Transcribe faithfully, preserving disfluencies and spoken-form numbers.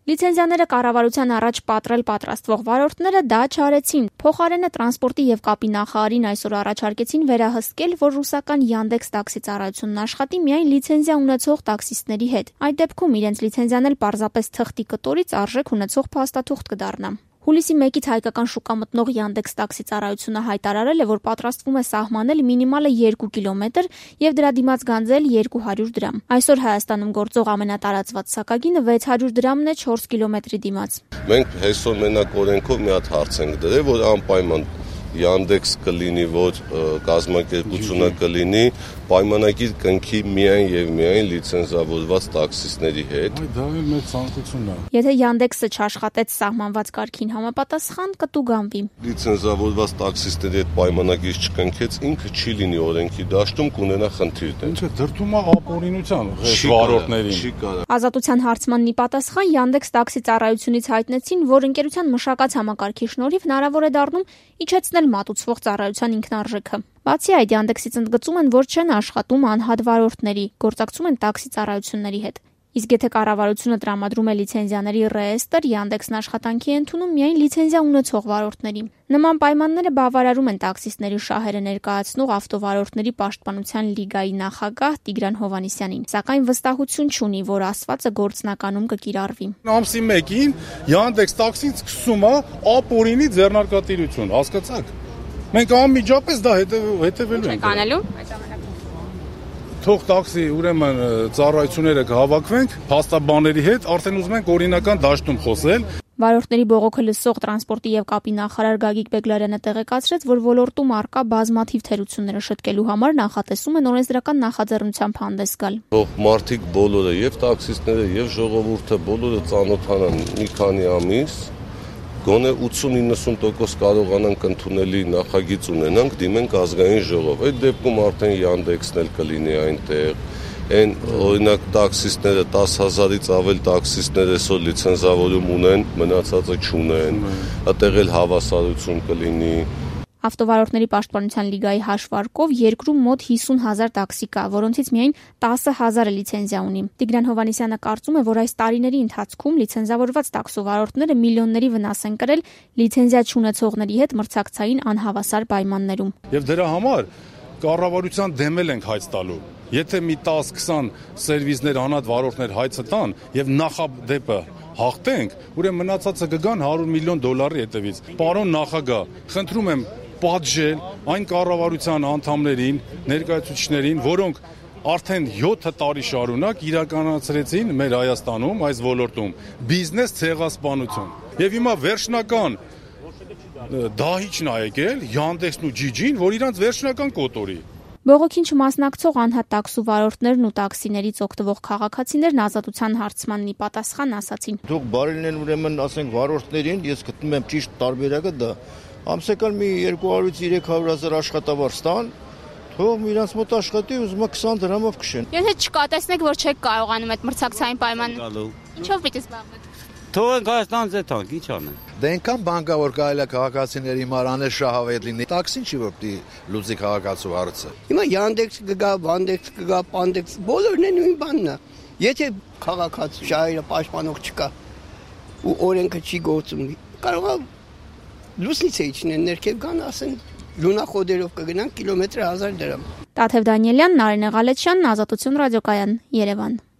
Լիցենզիաները կառավարության առաջ պատրել պատրաստվող վարորդները դա չարեցին։ Փոխարենը տրանսպորտի եւ կապի նախարարին այսօր առաջարկեցին վերահսկել, որ ռուսական Yandex տաքսի ծառայությունն աշխատի միայն լիցենզիա ունեցող տաքսիստների հետ։ Այդ դեպքում իրենց լիցենզիան էլ պարզապես թղթի կտորից արժեք ունեցող փաստաթուղթ կդառնա։ Հուլիսի մեկից հայկական շուկա մտնող Yandex տաքսի ծառայությունը հայտարարել է, որ պատրաստվում է սահմանել մինիմալը երկու կիլոմետր եւ դրա դիմաց գանձել երկու հարյուր դրամ։ Այսօր Հայաստանում գործող ամենատարածված սակագինը վեց հարյուր դրամն է չորս կիլոմետրի դիմաց։ Մենք այսօր մենակ օրենքով մի հատ հարց ենք դրել, որ անպայման Yandex կլինի, որ կազմակերպությունը կլինի պայմանագիր կնքի միայն եւ միայն լիցենզավորված տաքսիստների հետ։ Այ դա էլ մեծ ցանկությունն է։ Եթե Yandex-ը չաշխատեց սահմանված կարգին համապատասխան, կտուգանվի։ Լիցենզավորված տաքսիստների հետ պայմանագիր չկնքեց, ինքը չի լինի օրենքի դաշտում, կունենա խնդիր։ Ինչը դրդում է ապօրինության վարորդներին։ Չի կարող։ Ազատության հարցմանն ի պատասխան Yandex տաքսի ծառայությունից հայտնեցին, որ ընկերության մշակած համակարգի շնորհիվ հնարավոր է դառնում իջեցնել մատուցվող ծառայության ինքնարժեքը։ Բացի այդ, Yandex-ից ընդգծում են, որ չեն աշխատում անհատ վարորդների, գործակցում են տաքսի ծառայությունների հետ։ Իսկ եթե կառավարությունը տրամադրում է լիցենզիաների ռեեստր, Yandex-ն աշխատանքի է ընդունում միայն լիցենզիա ունեցող վարորդների։ Նման պայմանները բավարարում են տաքսիստների շահերը ներկայացնող ավտովարորդների պաշտպանության լիգայի նախագահ Տիգրան Հովհաննիսյանին, սակայն վստահություն չունի, որ ասվածը գործնականում կկիրառվի։ Ամսի մեկին Yandex տաքսին սկսում է ապօրինի ձեռնարկատիրություն, հասկացաք։ Մենք անմիջապես դա հետևելու ենք։ Կանելու Թող տաքսի ուրեմն ծառայությունները կհավաքվենք փաստաբանների հետ, արդեն ուզում ենք օրինական դաշտում խոսել։ Վարորդների բողոքը լսող տրանսպորտի եւ կապի նախարար Գագիկ Բեգլարյանը տեղեկացրեց, որ ոլորտում առկա բազմաթիվ թերությունները շտկելու համար նախատեսում են օրենսդրական նախաձեռնությամբ հանդես գալ։ Թող մարդիկ բոլորը, եւ տաքսիստները, եւ ժողովուրդը բոլորը ծանոթանան մի քանի ամիս, գոնե ութսուն իննսուն տոկոս կարողանանք ընդունելի նախագիծ ունենանք, դիմենք ազգային ժողով։ Այդ դեպքում արդեն Yandex-ն էլ կլինի այնտեղ։ Այն օրինակ տաքսիստները տասը հազարից ավել տաքսիստներ այսօր լիցենզավորում ունեն, մնացածը չունեն։ Այդտեղ էլ հավասարություն կլինի։ Ավտովարորդների պաշտպանության լիգայի հաշվարկով երկրում մոտ հիսուն հազար տաքսի կա, որոնցից միայն տասը հազարը լիցենզիա ունի։ Տիգրան Հովհաննիսյանը կարծում է, որ այս տարիների ընթացքում լիցենզավորված տաքսովարորդները միլիոնների վնաս են կրել լիցենզիա չունեցողների հետ մրցակցային անհավասար պայմաններում։ Եվ դրա համար կառավարության դեմ ենք հայց տալու։ Եթե մի տասը-քսան սերվիզներ անհատ վարորդներ հայցը տան եւ նախադեպը հաղթենք, ուրեմն մնացածը կգան հարյուր միլիոն դոլարի հետևից։ Պարոն նախագահ, խնդրում եմ պատժել այն կառավարության անդամներին, ներկայացուցիչներին, որոնք արդեն յոթ տարի շարունակ իրականացրեցին մեր Հայաստանում այս ոլորտում բիզնես ցեղասպանություն։ Եվ հիմա վերջնական դահիճն ա եկել Yandex-ն ու Ջիջին, որ իրանց վերջնական կոտորի։ Բողոքին չմասնակցող անհատ տաքսու վարորդներն ու տաքսիներից օգտվող քաղաքացիներն ազատության հարցմանն ի պատասխան ասացին. Դուք բարի լինեն ուրեմն ասենք վարորդներին, ես գտնում եմ ճիշտ տարբերակը դա։ Ամսական մի երկու հարյուրից երեք հարյուր հազար աշխատավար ստան, թող իրանց մոտ աշխատի, ուզում է քսան դրամով քշեն։ Եթե չկա, տեսնեք, որ չեք կարողանում այդ մրցակցային պայմանները։ Ինչով պիտի զբաղվեք։ Թող Հայաստան ձեթանք, ինչ անեն։ Դե այնքան բան կա, որ կարելի է քաղաքացիների համար անել շահավետ լինի։ Տաքսին չի որ պիտի լուծի քաղաքացու հարցը։ Հիմա Yandex կգա, Bandex կգա, Pandex, բոլորն են նույն բանն է։ Եթե քաղաքացու շահերը պաշտպանող չկա ու օրենքը չի գործում, կարող է լուսնից է իջնեն ներքև գան, ասեն լունախոդերով կգնան կիլոմետրը հազար դրամ։ Տաթև Դանիելյան, Նարինե Ղալեչյան, Ազատություն ռադիոկայան, Երևան։